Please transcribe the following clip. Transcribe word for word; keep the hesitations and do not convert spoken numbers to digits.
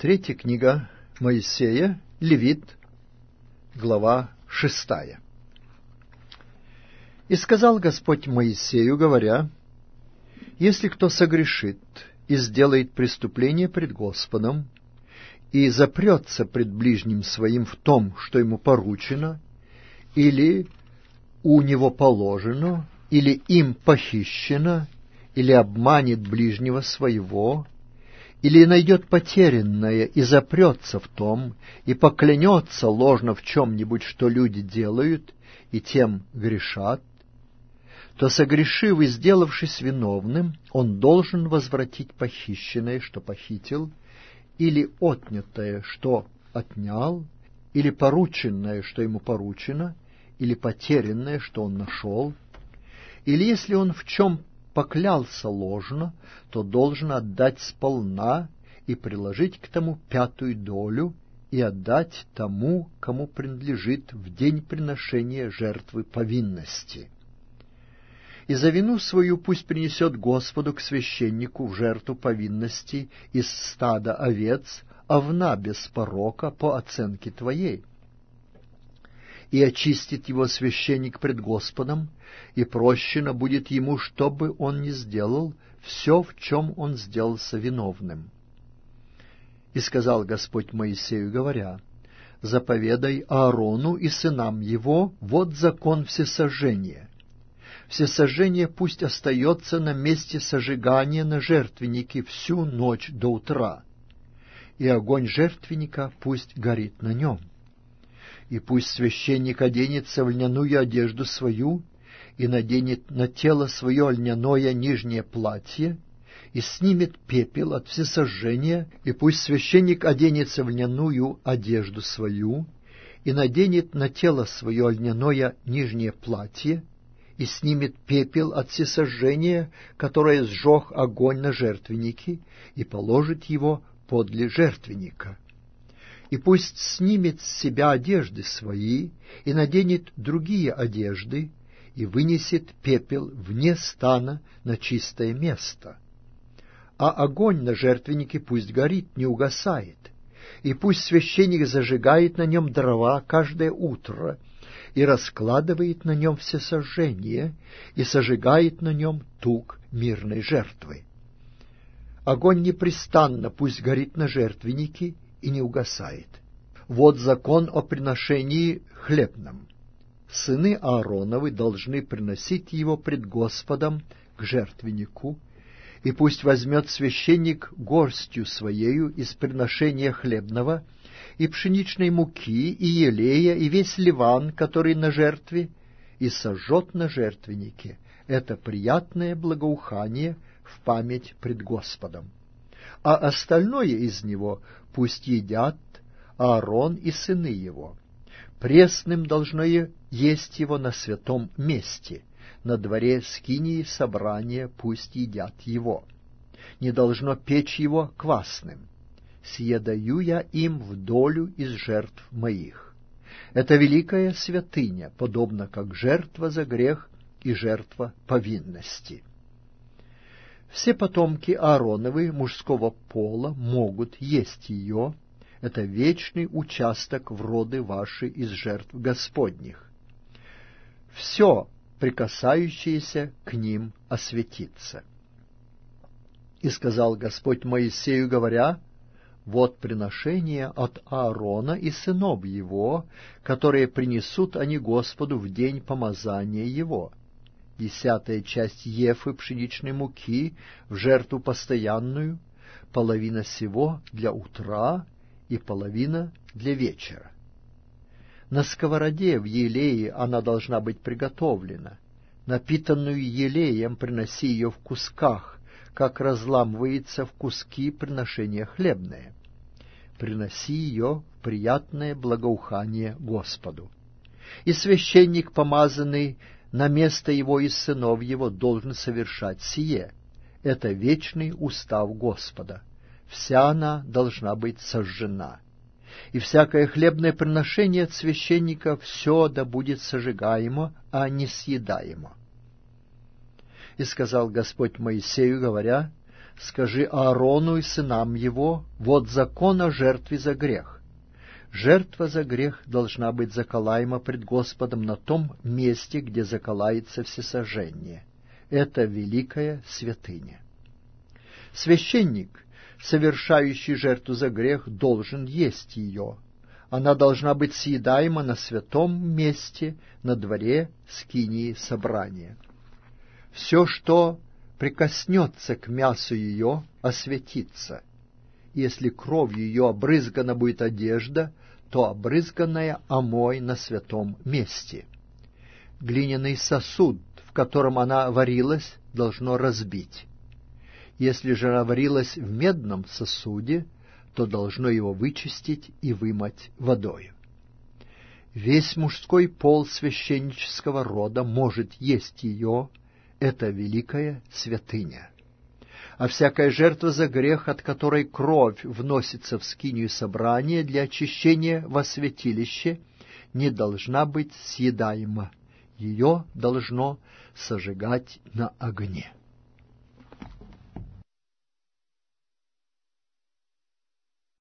Третья книга Моисея, Левит, глава шестая. «И сказал Господь Моисею, говоря: если кто согрешит и сделает преступление пред Господом, и запрется пред ближним своим в том, что ему поручено, или у него положено, или им похищено, или обманет ближнего своего, или найдет потерянное и запрется в том, и поклянется ложно в чем-нибудь, что люди делают, и тем грешат, то, согрешив и сделавшись виновным, он должен возвратить похищенное, что похитил, или отнятое, что отнял, или порученное, что ему поручено, или потерянное, что он нашел, или если он в чем поклялся ложно, то должен отдать сполна и приложить к тому пятую долю и отдать тому, кому принадлежит в день приношения жертвы повинности. И за вину свою пусть принесет Господу к священнику в жертву повинности из стада овец овна без порока по оценке твоей. И очистит его священник пред Господом, и прощено будет ему, что бы он ни сделал, все, в чем он сделался виновным. И сказал Господь Моисею, говоря: заповедай Аарону и сынам его, вот закон всесожжения. Всесожжение пусть остается на месте сожигания на жертвеннике всю ночь до утра, и огонь жертвенника пусть горит на нем. И пусть священник оденется в льняную одежду свою, и наденет на тело свое льняное нижнее платье, и снимет пепел от всесожжения, и пусть священник оденется в льняную одежду свою, и наденет на тело свое льняное нижнее платье, и снимет пепел от всесожжения, которое сжег огонь на жертвеннике, и положит его подле жертвенника. И пусть снимет с себя одежды свои, и наденет другие одежды, и вынесет пепел вне стана на чистое место. А огонь на жертвеннике пусть горит, не угасает, и пусть священник зажигает на нем дрова каждое утро, и раскладывает на нем всесожжение, и сожигает на нем тук мирной жертвы. Огонь непрестанно пусть горит на жертвеннике и не угасает. Вот закон о приношении хлебном. Сыны Аароновы должны приносить его пред Господом к жертвеннику, и пусть возьмет священник горстью своею из приношения хлебного и пшеничной муки, и елея, и весь ливан, который на жертве, и сожжет на жертвеннике. Это приятное благоухание в память пред Господом. А остальное из него пусть едят Аарон и сыны его. Пресным должно есть его на святом месте, на дворе скинии собрания пусть едят его. Не должно печь его квасным. Сие даю я им в долю из жертв моих. Это великая святыня, подобно как жертва за грех и жертва повинности. Все потомки Аароновы мужского пола могут есть ее. Это вечный участок в роды ваши из жертв Господних. Все, прикасающееся к ним, осветится. И сказал Господь Моисею, говоря: вот приношение от Аарона и сынов его, которые принесут они Господу в день помазания его. Десятая часть ефы пшеничной муки в жертву постоянную, половина сего для утра и половина для вечера. На сковороде в елее она должна быть приготовлена. Напитанную елеем приноси ее в кусках, как разламывается в куски приношение хлебное. Приноси ее в приятное благоухание Господу. И священник, помазанный на место его из сынов его, должен совершать сие. Это вечный устав Господа. Вся она должна быть сожжена. И всякое хлебное приношение от священника все да будет сожигаемо, а не съедаемо. И сказал Господь Моисею, говоря: Скажи Аарону и сынам его: вот закон о жертве за грех. Жертва за грех должна быть заколаема пред Господом на том месте, где заколается всесожжение. Это великая святыня. Священник, совершающий жертву за грех, должен есть ее. Она должна быть съедаема на святом месте, на дворе скинии собрания. Все, что прикоснется к мясу ее, осветится. Если кровью ее обрызгана будет одежда, то обрызганная омой на святом месте. Глиняный сосуд, в котором она варилась, должно разбить. Если же она варилась в медном сосуде, то должно его вычистить и вымыть водою. Весь мужской пол священнического рода может есть ее, это великая святыня. А всякая жертва за грех, от которой кровь вносится в скинию собрания для очищения во святилище, не должна быть съедаема, ее должно сожигать на огне.